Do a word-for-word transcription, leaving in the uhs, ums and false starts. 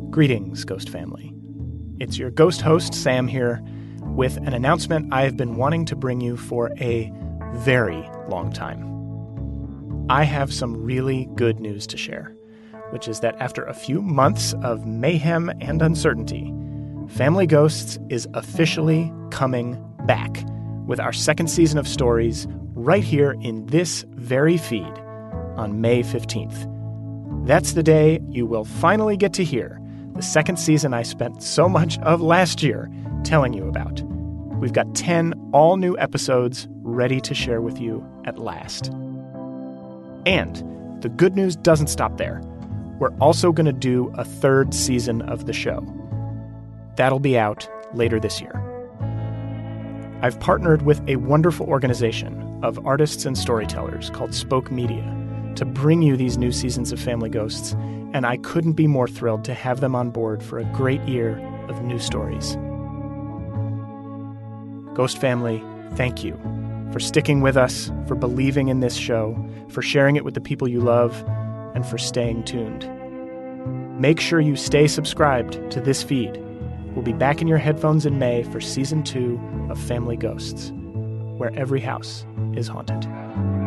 Greetings, Ghost family. It's your ghost host, Sam, here, with an announcement I have been wanting to bring you for a very long time. I have some really good news to share, which is that after a few months of mayhem and uncertainty, Family Ghosts is officially coming back with our second season of stories right here in this very feed on May fifteenth. That's the day you will finally get to hear the second season I spent so much of last year telling you about. We've got ten all-new episodes ready to share with you at last. And the good news doesn't stop there. We're also going to do a third season of the show. That'll be out later this year. I've partnered with a wonderful organization of artists and storytellers called Spoke Media to bring you these new seasons of Family Ghosts, and I couldn't be more thrilled to have them on board for a great year of new stories. Ghost family, thank you for sticking with us, for believing in this show, for sharing it with the people you love, and for staying tuned. Make sure you stay subscribed to this feed. We'll be back in your headphones in May for Season two of Family Ghosts, where every house is haunted.